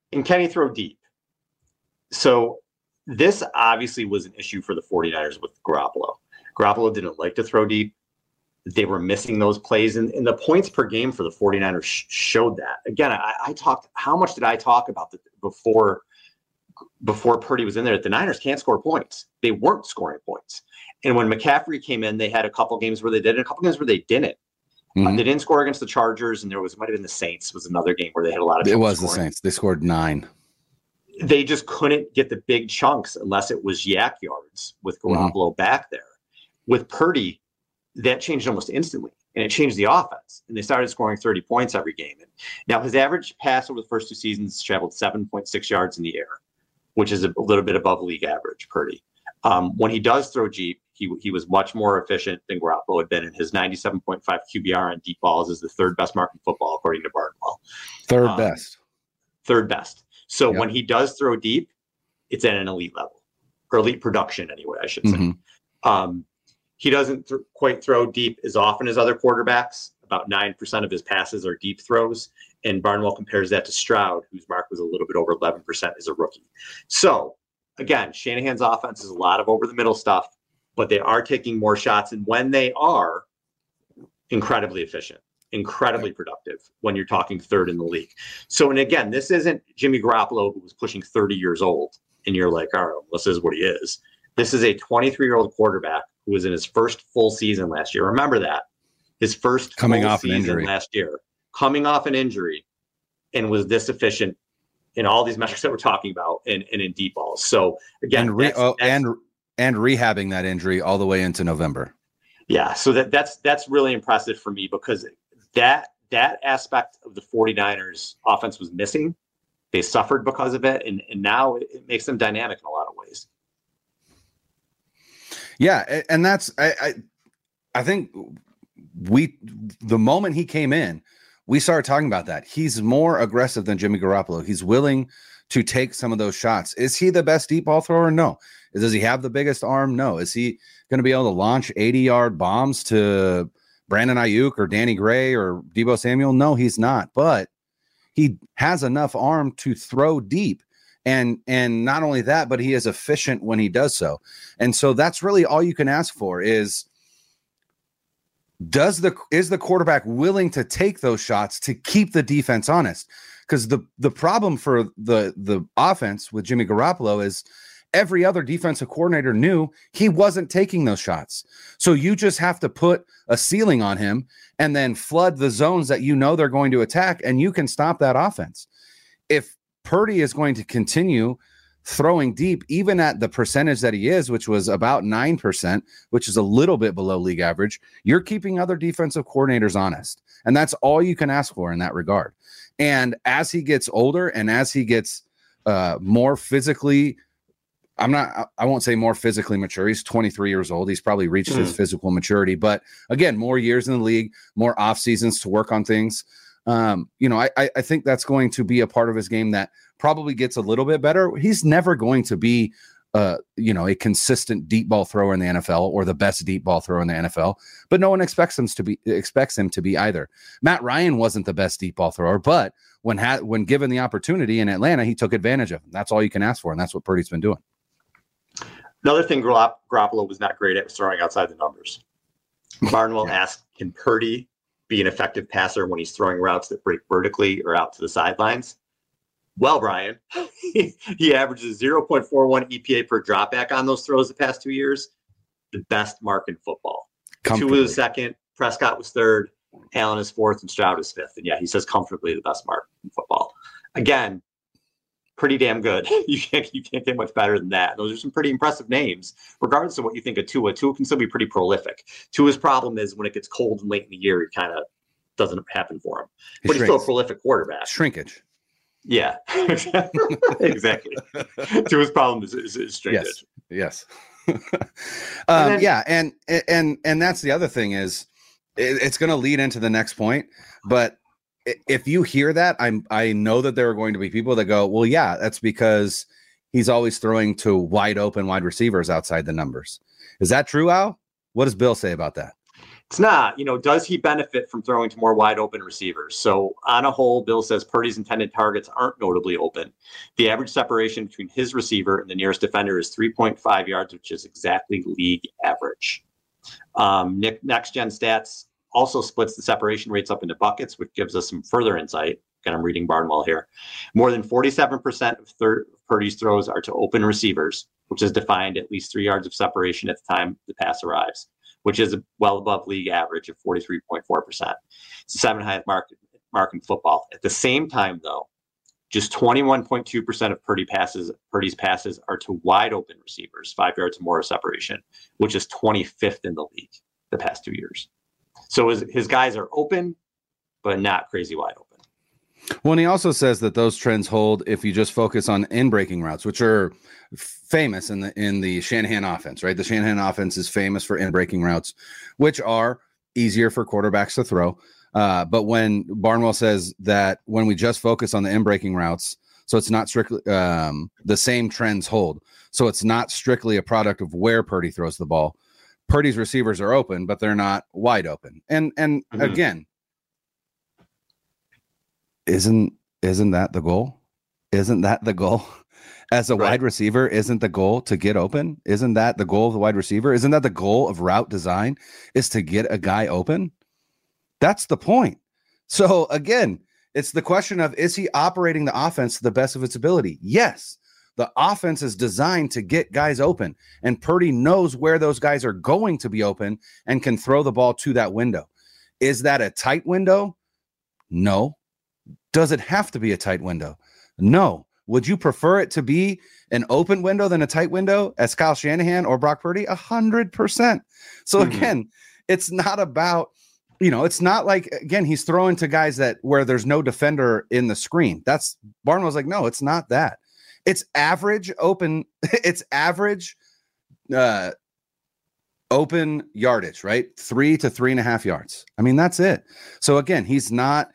And can he throw deep? So this obviously was an issue for the 49ers with Garoppolo. Garoppolo didn't like to throw deep. They were missing those plays, and the points per game for the 49ers showed that. Again, I talked, how much did I talk about before Purdy was in there? The Niners can't score points. They weren't scoring points. And when McCaffrey came in, they had a couple games where they did, and a couple games where they didn't. They didn't score against the Chargers, and might have been the Saints was another game where they had a lot of trouble. It was scoring. The Saints. They scored 9. They just couldn't get the big chunks unless it was yak yards with Garoppolo back there. With Purdy, that changed almost instantly, and it changed the offense. And they started scoring 30 points every game. And now his average pass over the first 2 seasons traveled 7.6 yards in the air, which is a little bit above league average, Purdy. When he does throw deep, he was much more efficient than Garoppolo had been, and his 97.5 QBR on deep balls is the 3rd best mark in football, according to Barnwell. 3rd best. 3rd best. So when he does throw deep, it's at an elite level, or elite production anyway, I should say. He doesn't quite throw deep as often as other quarterbacks. About 9% of his passes are deep throws. And Barnwell compares that to Stroud, whose mark was a little bit over 11% as a rookie. So, again, Shanahan's offense is a lot of over-the-middle stuff, but they are taking more shots. And when they are, incredibly efficient, incredibly productive when you're talking 3rd in the league. So, and again, this isn't Jimmy Garoppolo, who was pushing 30 years old, and you're like, all right, well, this is what he is. This is a 23-year-old quarterback who was in his first full season last year. Remember that. His first coming off an injury last year, coming off an injury, and was this efficient in all these metrics that we're talking about and in deep balls. So again, and rehabbing that injury all the way into November. Yeah. So that's really impressive for me, because that aspect of the 49ers offense was missing. They suffered because of it. And now it makes them dynamic in a lot of ways. Yeah, and that's I think the moment he came in, we started talking about that. He's more aggressive than Jimmy Garoppolo. He's willing to take some of those shots. Is he the best deep ball thrower? No. Does he have the biggest arm? No. Is he going to be able to launch 80-yard bombs to Brandon Ayuk or Danny Gray or Deebo Samuel? No, he's not. But he has enough arm to throw deep. And not only that, but he is efficient when he does so. And so that's really all you can ask for is the quarterback willing to take those shots to keep the defense honest? Because the problem for the offense with Jimmy Garoppolo is every other defensive coordinator knew he wasn't taking those shots. So you just have to put a ceiling on him and then flood the zones that you know they're going to attack, and you can stop that offense. If Purdy is going to continue throwing deep, even at the percentage that he is, which was about 9%, which is a little bit below league average, you're keeping other defensive coordinators honest. And that's all you can ask for in that regard. And as he gets older and as he gets more physically, I won't say more physically mature. He's 23 years old. He's probably reached his physical maturity, but again, more years in the league, more off seasons to work on things. I think that's going to be a part of his game that probably gets a little bit better. He's never going to be, a consistent deep ball thrower in the NFL or the best deep ball thrower in the NFL, but no one expects him to be either. Matt Ryan wasn't the best deep ball thrower, but when given the opportunity in Atlanta, he took advantage of him. That's all you can ask for, and that's what Purdy's been doing. Another thing Garoppolo was not great at was throwing outside the numbers. Barnwell asked, can Purdy be an effective passer when he's throwing routes that break vertically or out to the sidelines? Well, Brian, he averages 0.41 EPA per dropback on those throws the past 2 years. The best mark in football. 2 was second, Prescott was third, Allen is fourth, and Stroud is fifth. And yeah, he says comfortably the best mark in football. Again, pretty damn good. You can't get much better than that. Those are some pretty impressive names, regardless of what you think of Tua. Tua can still be pretty prolific. Tua's problem is when it gets cold and late in the year, it kind of doesn't happen for him. But he's still a prolific quarterback. Shrinkage. Yeah, exactly. Tua's problem is shrinkage. Yes. And that's the other thing is it's going to lead into the next point, but if you hear that, I know that there are going to be people that go, well, yeah, that's because he's always throwing to wide open wide receivers outside the numbers. Is that true, Al? What does Bill say about that? It's not. Does he benefit from throwing to more wide open receivers? So on a whole, Bill says Purdy's intended targets aren't notably open. The average separation between his receiver and the nearest defender is 3.5 yards, which is exactly league average. Next Gen Stats also splits the separation rates up into buckets, which gives us some further insight. Again, I'm reading Barnwell here. More than 47% of Purdy's throws are to open receivers, which is defined at least 3 yards of separation at the time the pass arrives, which is well above league average of 43.4%. It's the seventh highest mark in football. At the same time, though, just 21.2% of Purdy's passes are to wide open receivers, 5 yards or more of separation, which is 25th in the league the past 2 years. So his guys are open, but not crazy wide open. Well, and he also says that those trends hold if you just focus on in-breaking routes, which are famous in the Shanahan offense, right? The Shanahan offense is famous for in-breaking routes, which are easier for quarterbacks to throw. But when Barnwell says that when we just focus on the in-breaking routes, so it's not strictly the same trends hold. So it's not strictly a product of where Purdy throws the ball. Purdy's receivers are open, but they're not wide open. And again, isn't that the goal? Isn't that the goal? As a wide receiver, isn't the goal to get open? Isn't that the goal of the wide receiver? Isn't that the goal of route design, is to get a guy open? That's the point. So again, it's the question of, is he operating the offense to the best of its ability? Yes. The offense is designed to get guys open, and Purdy knows where those guys are going to be open and can throw the ball to that window. Is that a tight window? No. Does it have to be a tight window? No. Would you prefer it to be an open window than a tight window as Kyle Shanahan or Brock Purdy? 100%. So again, it's not about, it's not like, again, he's throwing to guys where there's no defender in the screen. That's Barnwell's like, no, it's not that. It's average open. It's average open yardage, right? 3 to 3.5 yards. I mean, that's it. So again, he is not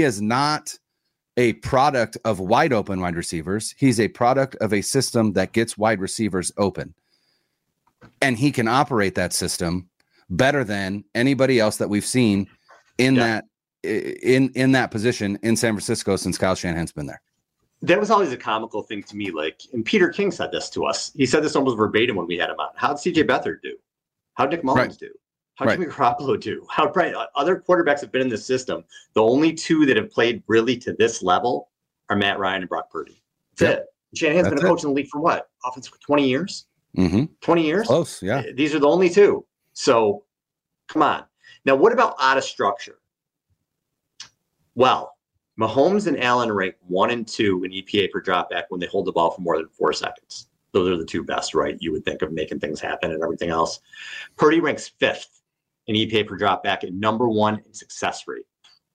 a product of wide open wide receivers. He's a product of a system that gets wide receivers open. And he can operate that system better than anybody else that we've seen in that position in San Francisco since Kyle Shanahan's been there. That was always a comical thing to me. And Peter King said this to us. He said this almost verbatim when we had him on. How'd CJ Beathard do? How'd Nick Mullins do? How'd Jimmy Garoppolo do? Other quarterbacks have been in this system. The only two that have played really to this level are Matt Ryan and Brock Purdy. That's it. Shanahan's been a coach in the league for what? Offense for 20 years? 20 years? Close, yeah. These are the only two. So, come on. Now, what about out of structure? Well, Mahomes and Allen rank 1 and 2 in EPA per dropback when they hold the ball for more than 4 seconds. Those are the two best, right? You would think of making things happen and everything else. Purdy ranks 5th in EPA per dropback and number 1 in success rate.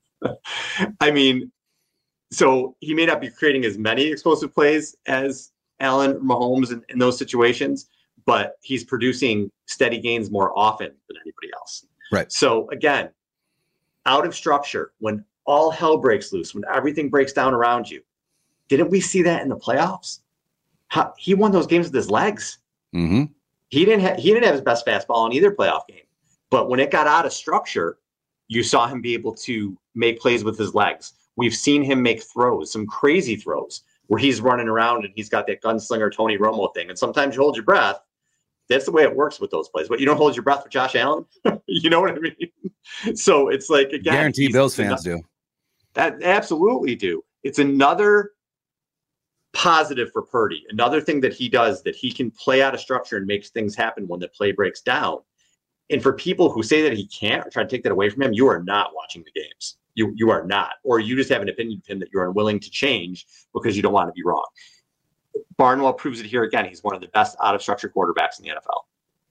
I mean, so he may not be creating as many explosive plays as Allen or Mahomes in those situations, but he's producing steady gains more often than anybody else. Right. So again, out of structure, when all hell breaks loose, when everything breaks down around you, didn't we see that in the playoffs? He won those games with his legs. Mm-hmm. He didn't have his best fastball in either playoff game. But when it got out of structure, you saw him be able to make plays with his legs. We've seen him make throws, some crazy throws, where he's running around and he's got that gunslinger Tony Romo thing. And sometimes you hold your breath. That's the way it works with those plays. But you don't hold your breath with Josh Allen. You know what I mean? So it's like, again, guarantee Bills fans do. That absolutely do. It's another positive for Purdy. Another thing that he does, that he can play out of structure and makes things happen when the play breaks down. And for people who say that he can't or try to take that away from him, you are not watching the games. You are not. Or you just have an opinion of him that you're unwilling to change because you don't want to be wrong. Barnwell proves it here again. He's one of the best out of structure quarterbacks in the NFL.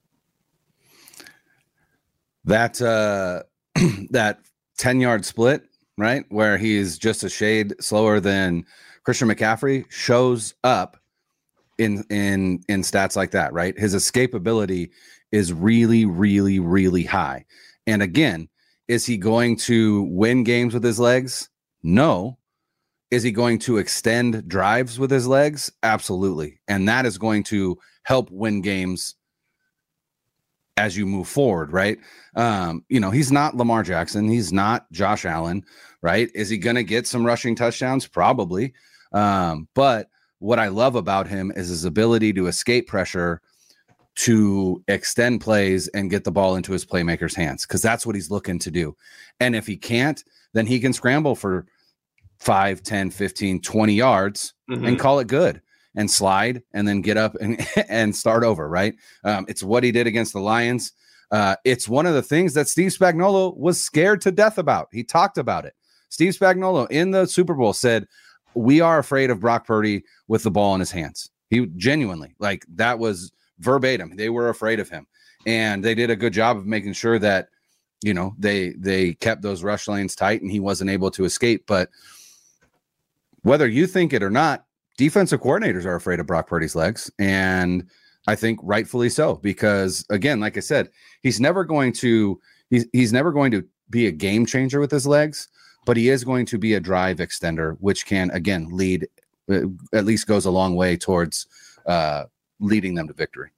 That 10-yard split, right, where he's just a shade slower than Christian McCaffrey, shows up in stats like that, right? His escapability is really, really, really high. And again, is he going to win games with his legs? No. Is he going to extend drives with his legs? Absolutely. And that is going to help win games as you move forward, right? He's not Lamar Jackson. He's not Josh Allen, right? Is he going to get some rushing touchdowns? Probably. But what I love about him is his ability to escape pressure, to extend plays and get the ball into his playmaker's hands, because that's what he's looking to do. And if he can't, then he can scramble for 5, 10, 15, 20 yards and call it good and slide and then get up and start over, right? It's what he did against the Lions. It's one of the things that Steve Spagnuolo was scared to death about. He talked about it. Steve Spagnuolo in the Super Bowl said, we are afraid of Brock Purdy with the ball in his hands. He genuinely, like, that was verbatim. They were afraid of him. And they did a good job of making sure that, they kept those rush lanes tight and he wasn't able to escape. But whether you think it or not, defensive coordinators are afraid of Brock Purdy's legs. And I think rightfully so, because again, like I said, he's never going to be a game changer with his legs, but he is going to be a drive extender, which can, again, lead, at least goes a long way towards leading them to victory.